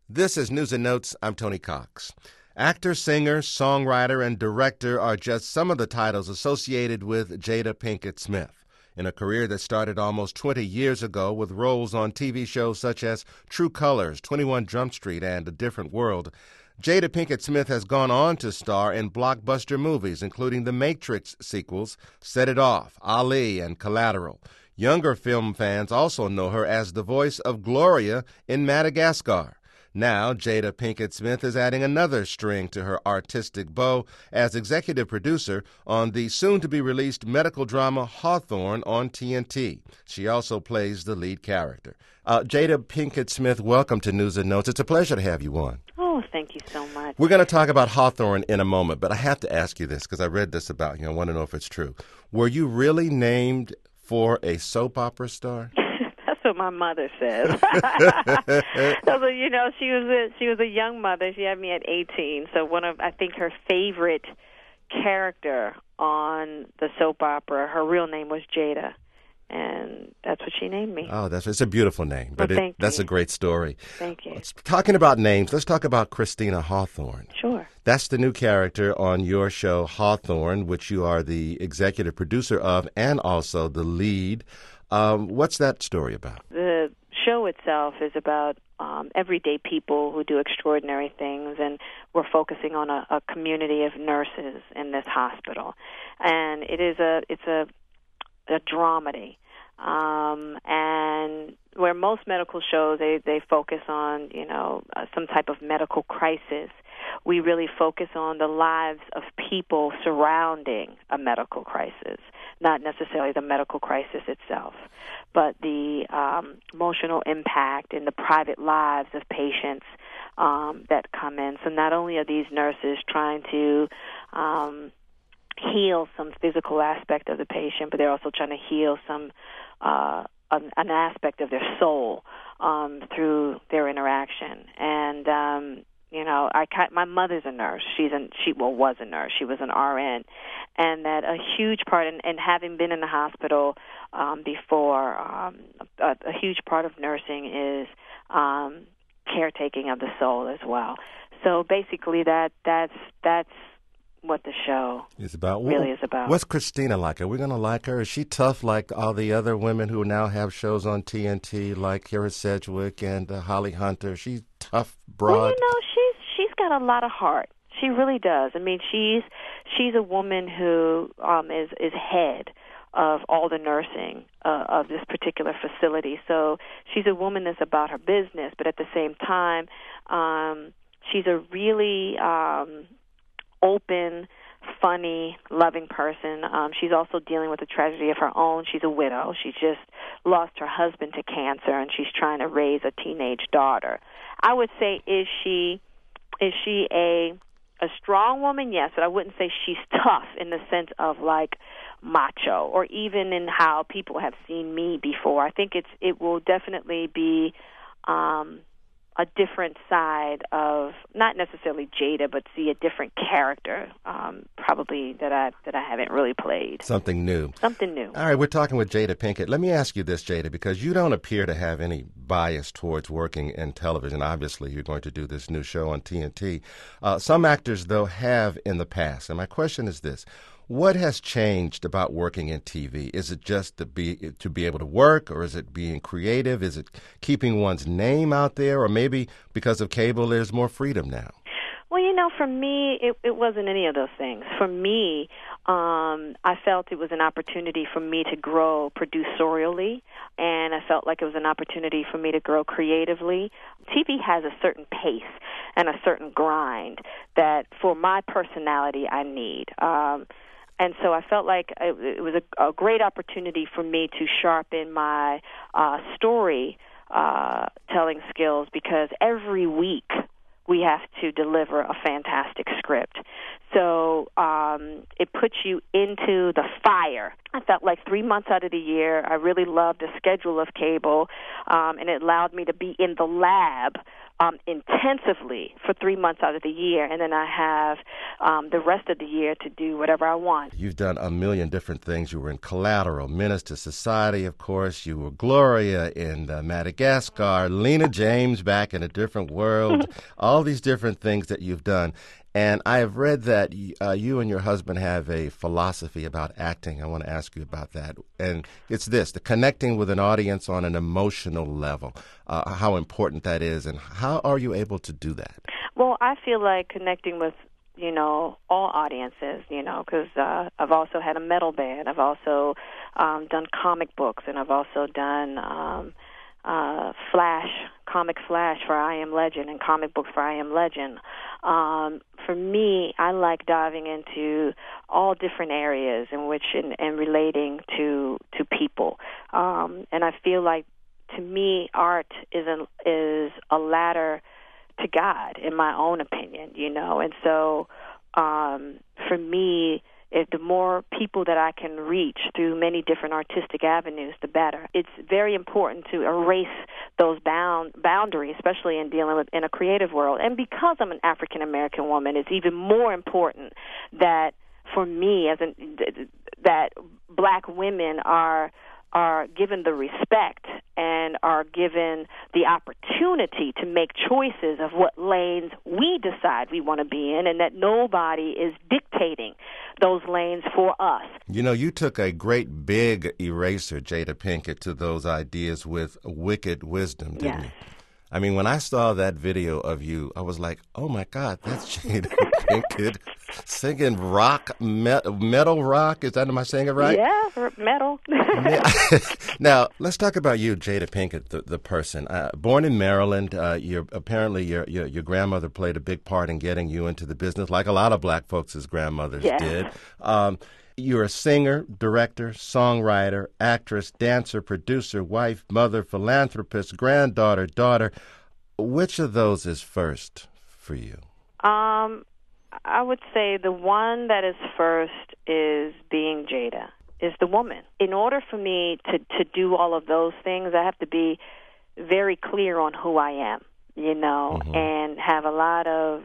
This is News and Notes. I'm Tony Cox. Actor, singer, songwriter, and director are just some of the titles associated with Jada Pinkett Smith. In a career that started almost 20 years ago with roles on TV shows such as True Colors, 21 Jump Street, and A Different World, Jada Pinkett Smith has gone on to star in blockbuster movies, including the Matrix sequels, Set It Off, Ali, and Collateral. Younger film fans also know her as the voice of Gloria in Madagascar. Now, Jada Pinkett Smith is adding another string to her artistic bow as executive producer on the soon-to-be-released medical drama Hawthorne on TNT. She also plays the lead character. Jada Pinkett Smith, welcome to News and Notes. It's a pleasure to have you on. Oh, thank you so much. We're going to talk about Hawthorne in a moment, but I have to ask you this because I read this about you. I want to know if it's true. Were you really named for a soap opera star? That's what my mother says. So, you know, she was a young mother. She had me at 18. So I think her favorite character on the soap opera, her real name was Jada. And that's what she named me. Oh, it's a beautiful name. But that's a great story. Thank you. Talking about names, let's talk about Christina Hawthorne. Sure. That's the new character on your show, Hawthorne, which you are the executive producer of and also the lead. What's that story about? The show itself is about everyday people who do extraordinary things, and we're focusing on a community of nurses in this hospital. And it's a dramedy, and where most medical shows they focus on some type of medical crisis, we really focus on the lives of people surrounding a medical crisis, not necessarily the medical crisis itself, but the emotional impact in the private lives of patients that come in. So not only are these nurses trying to heal some physical aspect of the patient, but they're also trying to heal some an aspect of their soul through their interaction. And my mother's a nurse. She was a nurse. She was an RN, and that a huge part, and having been in the hospital before, a huge part of nursing is caretaking of the soul as well. So basically, that's what the show is about. What's Christina like? Are we going to like her? Is she tough like all the other women who now have shows on TNT, like Kara Sedgwick and Holly Hunter? She's tough, broad. Well, she's got a lot of heart. She really does. I mean, she's a woman who is head of all the nursing of this particular facility. So she's a woman that's about her business, but at the same time, she's a really open, funny, loving person. She's also dealing with a tragedy of her own. She's a widow. She just lost her husband to cancer, and she's trying to raise a teenage daughter. I would say, is she a strong woman? Yes, but I wouldn't say she's tough in the sense of like macho, or even in how people have seen me before. I think it will definitely be a different side of not necessarily Jada, but see a different character, probably that I haven't really played. Something new. Something new. All right, we're talking with Jada Pinkett. Let me ask you this, Jada, because you don't appear to have any bias towards working in television. Obviously, you're going to do this new show on TNT. Some actors, though, have in the past. And my question is this. What has changed about working in TV? Is it just to be able to work, or is it being creative? Is it keeping one's name out there, or maybe because of cable there's more freedom now? Well, for me, it wasn't any of those things. For me, I felt it was an opportunity for me to grow producerially, and I felt like it was an opportunity for me to grow creatively. TV has a certain pace and a certain grind that, for my personality, I need. And so I felt like it was a great opportunity for me to sharpen my story telling skills, because every week we have to deliver a fantastic script. So it puts you into the fire. I felt like 3 months out of the year, I really loved the schedule of cable, and it allowed me to be in the lab intensively for 3 months out of the year, and then I have the rest of the year to do whatever I want. You've done a million different things. You were in Collateral, Menace to Society, of course. You were Gloria in Madagascar, Lena James back in a different world, all these different things that you've done. And I have read that you and your husband have a philosophy about acting. I want to ask you about that. And it's this, the connecting with an audience on an emotional level, how important that is, and how are you able to do that? Well, I feel like connecting with, all audiences, because I've also had a metal band. I've also done comic books, and I've also done Comic Flash for I Am Legend and comic books for I Am Legend. For me, I like diving into all different areas in which and relating to people. And I feel like, to me, art is a ladder to God, in my own opinion, And so, for me, if the more people that I can reach through many different artistic avenues, the better. It's very important to erase those boundaries, especially in dealing with in a creative world. And because I'm an African American woman, it's even more important that for me, that Black women are given the respect and are given the opportunity to make choices of what lanes we decide we want to be in, and that nobody is dictating those lanes for us. You took a great big eraser, Jada Pinkett, to those ideas with Wicked Wisdom, didn't you? I mean, when I saw that video of you, I was like, oh, my God, that's Jada Pinkett singing rock, metal rock. Am I saying it right? Yeah, metal. Now, let's talk about you, Jada Pinkett, the person. Born in Maryland, your grandmother played a big part in getting you into the business, like a lot of Black folks' grandmothers did. You're a singer, director, songwriter, actress, dancer, producer, wife, mother, philanthropist, granddaughter, daughter. Which of those is first for you? I would say the one that is first is being Jada, is the woman. In order for me to do all of those things, I have to be very clear on who I am, and have a lot of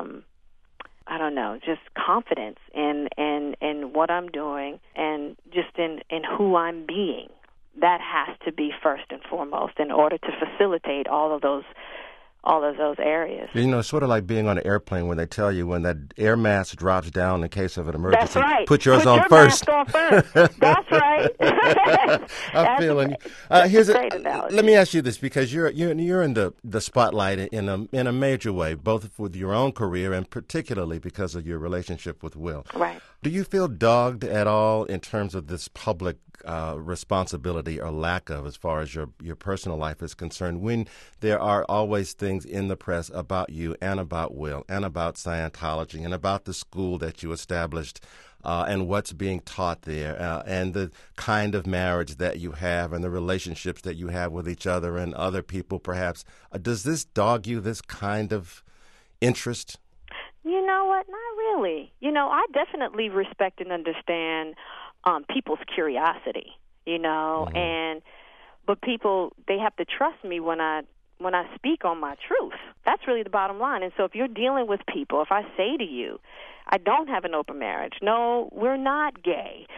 just confidence in what I'm doing and just in who I'm being. That has to be first and foremost in order to facilitate all of those areas. It's sort of like being on an airplane when they tell you when that air mask drops down in case of an emergency. That's right. Put yours on first. Mask on first. That's right. I'm feeling you. Let me ask you this, because you're in the spotlight in a major way, both with your own career and particularly because of your relationship with Will. Right. Do you feel dogged at all in terms of this public responsibility or lack of, as far as your personal life is concerned, when there are always things in the press about you and about Will and about Scientology and about the school that you established and what's being taught there and the kind of marriage that you have and the relationships that you have with each other and other people perhaps? Does this dog you, this kind of interest? You know what? Not really. I definitely respect and understand people's curiosity, but people, they have to trust me when I speak on my truth. That's really the bottom line. And so if you're dealing with people, if I say to you, I don't have an open marriage, no, we're not gay,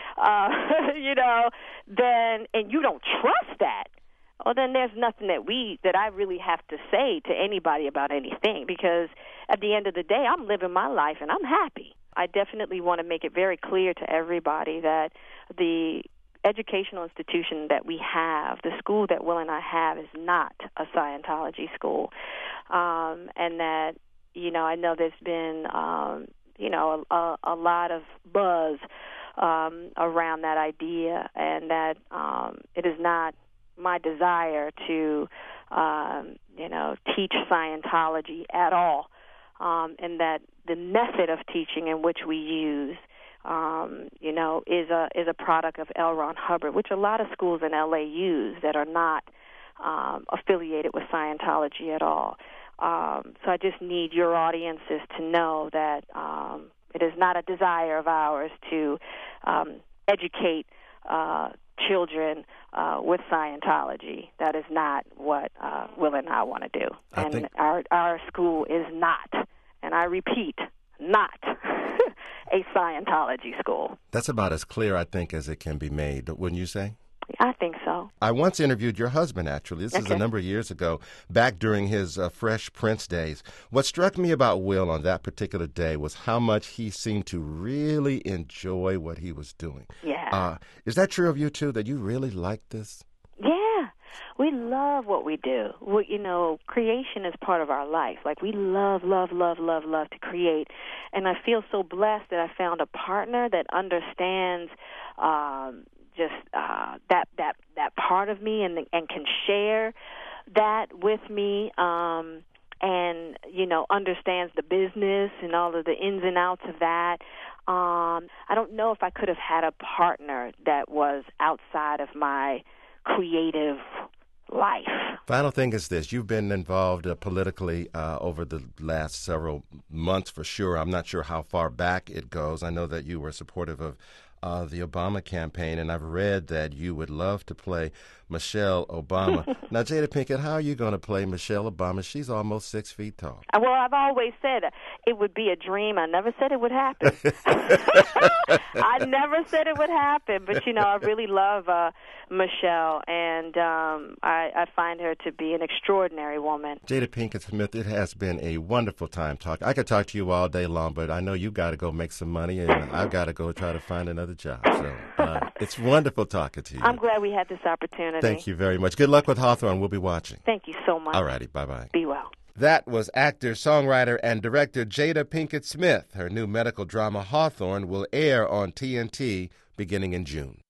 then, and you don't trust that, well, then there's nothing that I really have to say to anybody about anything, because at the end of the day, I'm living my life and I'm happy. I definitely want to make it very clear to everybody that the educational institution that we have, the school that Will and I have, is not a Scientology school. And that, I know there's been, a lot of buzz around that idea, and that it is not my desire to, teach Scientology at all, and that the method of teaching in which we use, is a product of L. Ron Hubbard, which a lot of schools in L.A. use that are not affiliated with Scientology at all. So I just need your audiences to know that it is not a desire of ours to educate children with Scientology. That is not what Will and I want to do. And our school is not, and I repeat, not a Scientology school. That's about as clear, I think, as it can be made, wouldn't you say? I think so. I once interviewed your husband, actually. This is a number of years ago, back during his Fresh Prince days. What struck me about Will on that particular day was how much he seemed to really enjoy what he was doing. Yeah. Is that true of you, too, that you really like this? Yeah. We love what we do. Creation is part of our life. Like, we love to create. And I feel so blessed that I found a partner that understands that part of me and can share that with me, and understands the business and all of the ins and outs of that. I don't know if I could have had a partner that was outside of my creative life. Final thing is this. You've been involved politically over the last several months for sure. I'm not sure how far back it goes. I know that you were supportive of the Obama campaign, and I've read that you would love to play Michelle Obama. Now, Jada Pinkett, how are you going to play Michelle Obama? She's almost 6 feet tall. Well, I've always said it would be a dream. I never said it would happen. I never said it would happen, but, I really love Michelle, and I find her to be an extraordinary woman. Jada Pinkett Smith, it has been a wonderful time talking. I could talk to you all day long, but I know you got to go make some money, and I've got to go try to find another job. So it's wonderful talking to you. I'm glad we had this opportunity. Thank you very much. Good luck with Hawthorne. We'll be watching. Thank you so much. All righty. Bye-bye. Be well. That was actor, songwriter, and director Jada Pinkett Smith. Her new medical drama, Hawthorne, will air on TNT beginning in June.